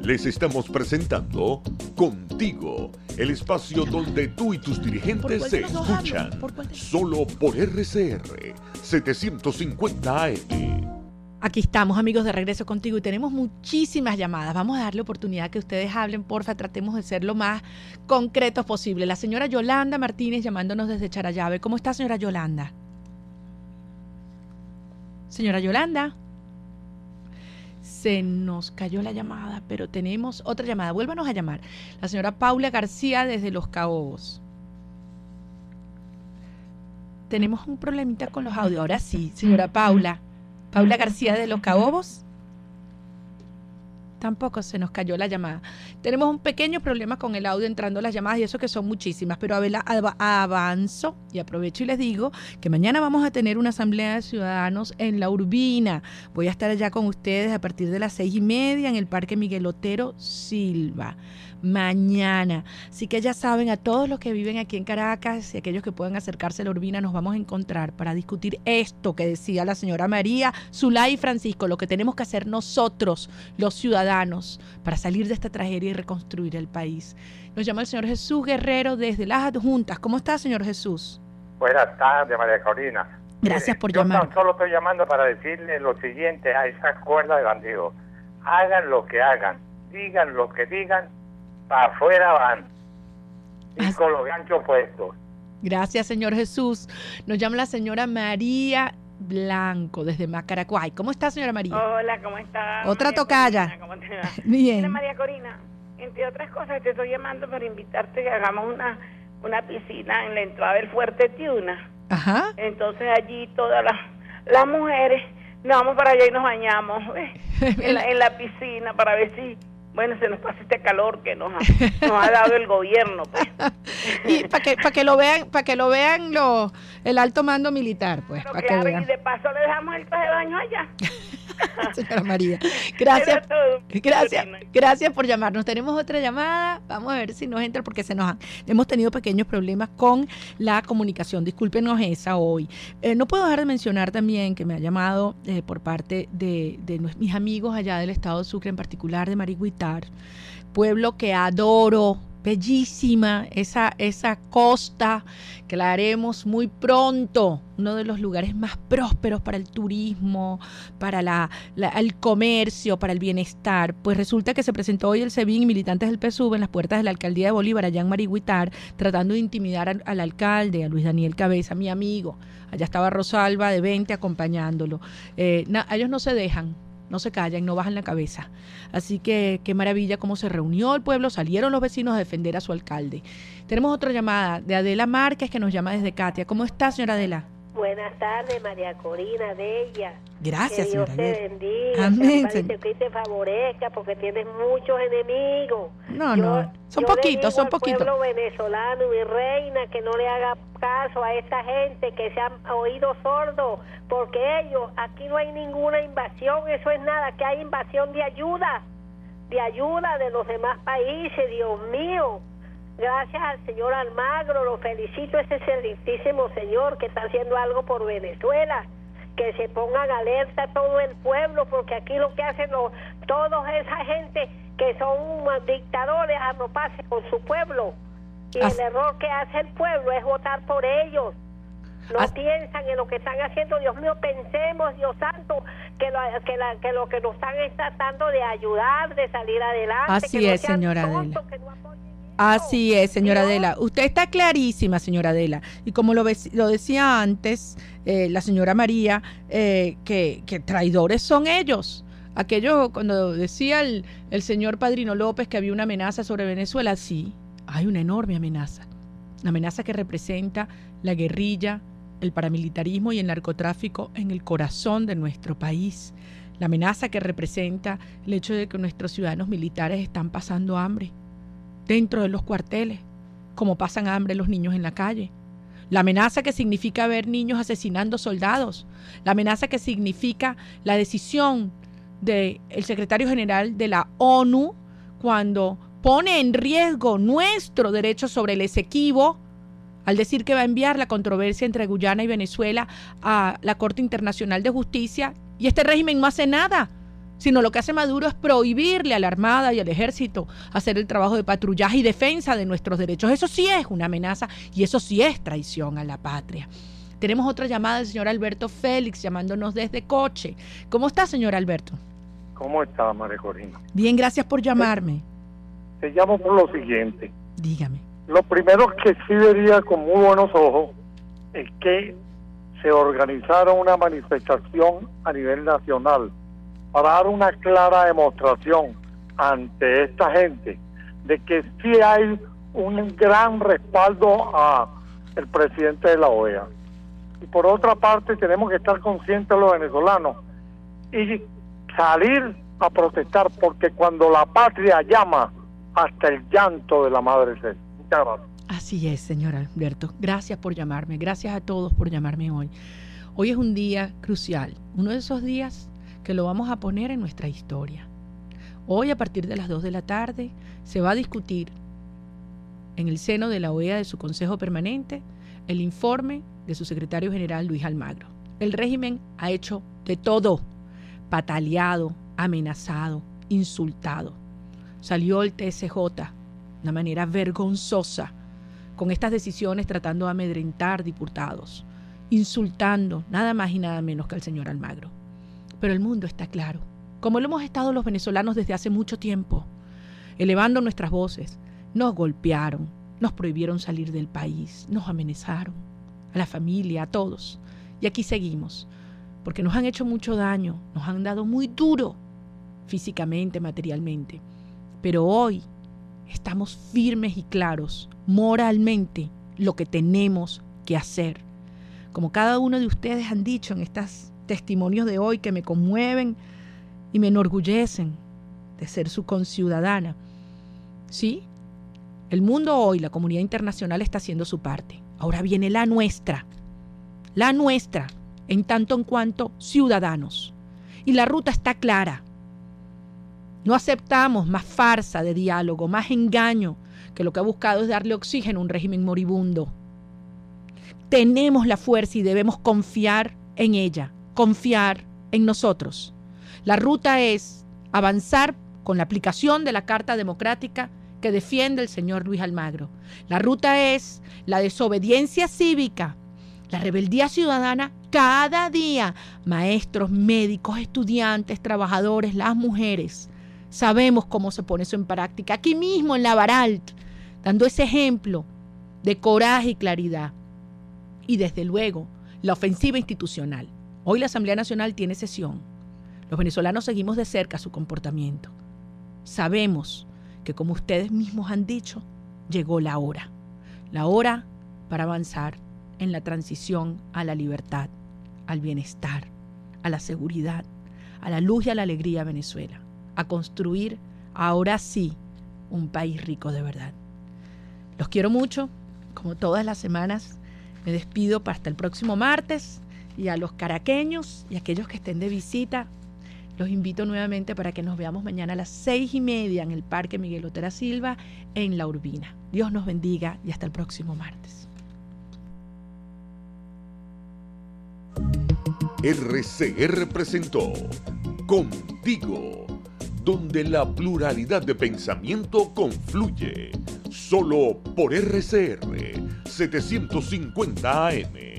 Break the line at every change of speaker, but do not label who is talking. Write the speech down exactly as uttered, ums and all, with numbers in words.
Les estamos presentando Contigo, el espacio donde tú y tus dirigentes se escuchan, solo por R C R setecientos cincuenta A M.
Aquí estamos, amigos, de regreso contigo y tenemos muchísimas llamadas. Vamos a darle oportunidad que ustedes hablen, porfa, tratemos de ser lo más concretos posible. La señora Yolanda Martínez llamándonos desde Charallave. ¿Cómo está, señora Yolanda? Señora Yolanda. Se nos cayó la llamada, pero tenemos otra llamada. Vuélvanos a llamar. La señora Paula García desde Los Caobos. Tenemos un problemita con los audios. Ahora sí, señora Paula. Paula García de Los Caobos. Tampoco se nos cayó la llamada. Tenemos un pequeño problema con el audio entrando las llamadas y eso que son muchísimas, pero avanzo y aprovecho y les digo que mañana vamos a tener una asamblea de ciudadanos en La Urbina. Voy a estar allá con ustedes a partir de las seis y media en el Parque Miguel Otero Silva. Mañana. Así que ya saben, a todos los que viven aquí en Caracas y aquellos que puedan acercarse a La Urbina, nos vamos a encontrar para discutir esto que decía la señora María, Zulay y Francisco, lo que tenemos que hacer nosotros, los ciudadanos, para salir de esta tragedia y reconstruir el país. Nos llama el señor Jesús Guerrero desde Las Adjuntas. ¿Cómo está, señor Jesús?
Buenas tardes, María Corina.
Gracias por
Yo
llamar.
Yo tan solo estoy llamando para decirle lo siguiente a esa cuerda de bandidos. Hagan lo que hagan, digan lo que digan, para afuera van y
Así.
con los ganchos puestos.
Gracias, señor Jesús. Nos llama la señora María Blanco desde Macaracuay. ¿Cómo está, señora María?
Hola, ¿cómo está?
Otra
María
tocaya.
Corina, ¿cómo te va?
Bien.
Mira, María Corina, entre otras cosas te estoy llamando para invitarte que hagamos una, una piscina en la entrada del Fuerte Tiuna.
Ajá.
Entonces allí todas las, las mujeres nos vamos para allá y nos bañamos ¿ves? en, la, en la piscina para ver si... Bueno, se nos pasa este calor que nos ha, nos ha dado el gobierno, pues.
Y para que para que lo vean, para que lo vean lo, el alto mando militar, pues,
Pero
para
claro,
que vean.
y de paso le dejamos el traje de baño allá.
Señora María, gracias.
Era todo.
Gracias, gracias por llamarnos. Tenemos otra llamada, vamos a ver si nos entra porque se nos han, hemos tenido pequeños problemas con la comunicación. Discúlpenos esa hoy. Eh, no puedo dejar de mencionar también que me ha llamado eh, por parte de, de mis amigos allá del estado de Sucre, en particular de Marigüitar, pueblo que adoro. Bellísima esa, esa costa que la haremos muy pronto, uno de los lugares más prósperos para el turismo, para la, la, el comercio, para el bienestar. Pues resulta que se presentó hoy el SEBIN y militantes del P S U V en las puertas de la alcaldía de Bolívar, allá en Marigüitar, tratando de intimidar al, al alcalde, a Luis Daniel Cabeza, mi amigo. Allá estaba Rosalba de veinte acompañándolo. Eh, na, ellos no se dejan. No se callan, no bajan la cabeza. Así que qué maravilla cómo se reunió el pueblo, salieron los vecinos a defender a su alcalde. Tenemos otra llamada de Adela Márquez que nos llama desde Catia. ¿Cómo está, señora Adela?
Buenas tardes, María Corina, bella.
Gracias,
que Dios
señora
te
Adela.
bendiga,
Amén,
que, que te favorezca, porque tienes muchos enemigos.
No,
yo,
no, son
yo
poquitos, son
al
poquitos.
pueblo venezolano, mi reina, que no le haga caso a esta gente que se han oído sordos, porque ellos, aquí no hay ninguna invasión, eso es nada, que hay invasión de ayuda, de ayuda de los demás países, Dios mío. Gracias al señor Almagro, lo felicito, ese excelentísimo señor que está haciendo algo por Venezuela, que se pongan alerta todo el pueblo, porque aquí lo que hacen los, todos esa gente que son dictadores arroparse con su pueblo, y As... el error que hace el pueblo es votar por ellos. No As... piensan en lo que están haciendo. Dios mío, pensemos, Dios santo, que lo que, la, que, lo que nos están es tratando de ayudar, de salir adelante.
Así
que no
es,
sean
señora
tontos,
Adela.
que no apoyen eso.
Así es, señora
Dios.
Adela. Usted está clarísima, señora Adela. Y como lo, lo decía antes eh, la señora María, eh, que, que traidores son ellos. Aquello, cuando decía el, el señor Padrino López que había una amenaza sobre Venezuela, sí, hay una enorme amenaza. Una amenaza que representa la guerrilla, el paramilitarismo y el narcotráfico en el corazón de nuestro país. La amenaza que representa el hecho de que nuestros ciudadanos militares están pasando hambre dentro de los cuarteles, como pasan hambre los niños en la calle. La amenaza que significa ver niños asesinando soldados. La amenaza que significa la decisión del secretario general de la ONU cuando pone en riesgo nuestro derecho sobre el Esequibo al decir que va a enviar la controversia entre Guyana y Venezuela a la Corte Internacional de Justicia, y este régimen no hace nada. sino lo que hace Maduro es prohibirle a la Armada y al Ejército hacer el trabajo de patrullaje y defensa de nuestros derechos. Eso sí es una amenaza y eso sí es traición a la patria. Tenemos otra llamada del señor Alberto Félix llamándonos desde Coche. ¿Cómo está, señor Alberto?
¿Cómo está, María Corina?
Bien, gracias por llamarme.
Te llamo por lo siguiente.
Dígame.
Lo primero que sí vería con muy buenos ojos es que se organizara una manifestación a nivel nacional para dar una clara demostración ante esta gente de que sí hay un gran respaldo a el presidente de la O E A. Y por otra parte tenemos que estar conscientes los venezolanos y salir a protestar, porque cuando la patria llama, hasta el llanto de la madre se. Muchas gracias.
Así es, señor Alberto. Gracias por llamarme. Gracias a todos por llamarme hoy. Hoy es un día crucial, uno de esos días que lo vamos a poner en nuestra historia. Hoy, a partir de las dos de la tarde, se va a discutir en el seno de la O E A, de su Consejo Permanente, el informe de su secretario general Luis Almagro. El régimen ha hecho de todo: pataleado, amenazado, insultado. Salió el T S J de una manera vergonzosa con estas decisiones, tratando de amedrentar diputados, insultando nada más y nada menos que al señor Almagro. Pero el mundo está claro, como lo hemos estado los venezolanos desde hace mucho tiempo, elevando nuestras voces. Nos golpearon, nos prohibieron salir del país, nos amenazaron, a la familia, a todos. Y aquí seguimos, porque nos han hecho mucho daño, nos han dado muy duro, físicamente, materialmente. Pero hoy estamos firmes y claros, moralmente, lo que tenemos que hacer. Como cada uno de ustedes han dicho en estos testimonios de hoy que me conmueven y me enorgullecen de ser su conciudadana. Sí, el mundo hoy, la comunidad internacional está haciendo su parte. Ahora viene la nuestra, la nuestra, en tanto en cuanto ciudadanos. Y la ruta está clara. No aceptamos más farsa de diálogo, más engaño, que lo que ha buscado es darle oxígeno a un régimen moribundo. Tenemos la fuerza y debemos confiar en ella, confiar en nosotros. La ruta es avanzar con la aplicación de la Carta Democrática que defiende el señor Luis Almagro. La ruta es la desobediencia cívica, la rebeldía ciudadana cada día. Maestros, médicos, estudiantes, trabajadores, las mujeres. Sabemos cómo se pone eso en práctica. Aquí mismo en la Baralt, dando ese ejemplo de coraje y claridad. Y desde luego, la ofensiva institucional. Hoy la Asamblea Nacional tiene sesión. Los venezolanos seguimos de cerca su comportamiento. Sabemos que, como ustedes mismos han dicho, llegó la hora. La hora para avanzar en la transición a la libertad, al bienestar, a la seguridad, a la luz y a la alegría de Venezuela. A construir, ahora sí, un país rico de verdad. Los quiero mucho, como todas las semanas. Me despido para hasta el próximo martes, y a los caraqueños y aquellos que estén de visita, los invito nuevamente para que nos veamos mañana a las seis y media en el Parque Miguel Otero Silva en La Urbina. Dios nos bendiga y hasta el próximo martes.
R C R presentó Contigo, donde la pluralidad de pensamiento confluye. Solo por R C R setecientos cincuenta A M.